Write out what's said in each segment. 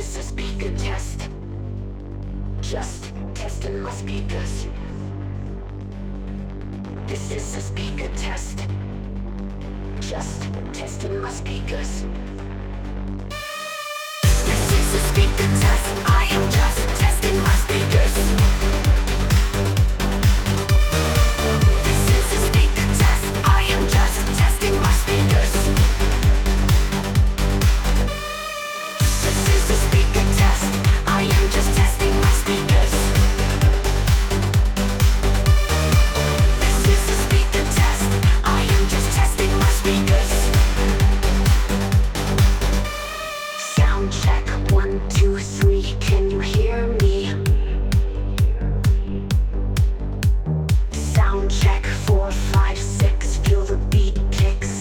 is a speaker test. Just testing my speakers. This is a speaker test. Just testing my speakers. This is a speaker test. I am just testing my speakers. This is a speaker test. I am just testing my speakers. This is a speaker test. I am just testing my speakers. This is a speaker test. I am just testing my speakers. Sound check 1, 2, 3. Can you hear me? Sound check 4, 5, 6. Feel the beat kicks.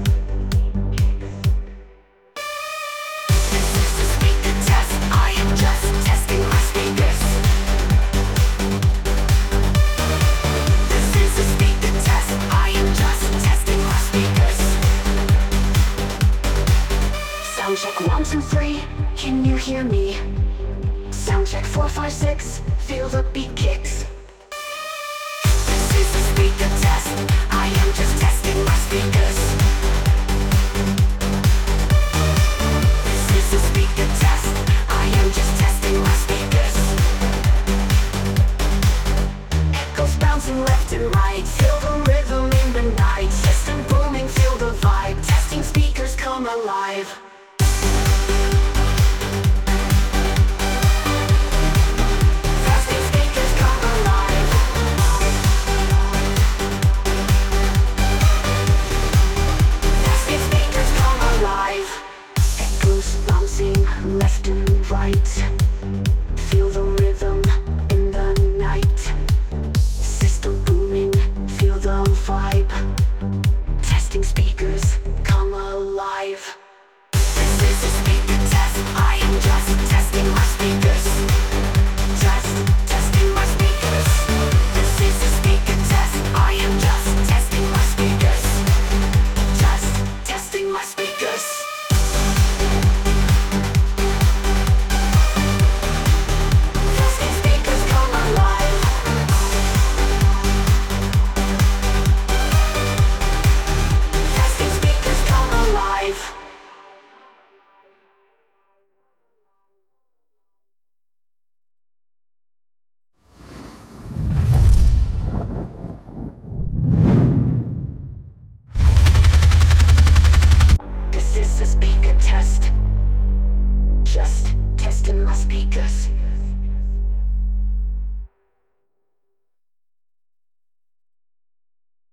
This is a speaker test. I am just testing my speakers. This is a speaker test. I am just testing my speakers. Sound check 1, 2, 3. Can you hear me? Sound check 4, 5, 6. Feel the beat kicks. This is a speaker test. I am just testing my speakers. This is a speaker test. I am just testing my speakers. Echoes bouncing left and right. Feel the rhythm in the night. System booming, feel the vibe. Testing speakers come alive. Testing speakers come alive. Testing speakers come alive. Echoes bouncing left and right. Feel the rhythm in the night. System booming, feel the vibe. Testing speakers come alive. This is a speaker test. I am just testing my speakers. Just testing my speakers. This is a speaker test. I am just testing my speakers. Just testing my speakers. Testing speakers come alive. Testing speakers come alive. This is a speaker test. Just testing my speakers.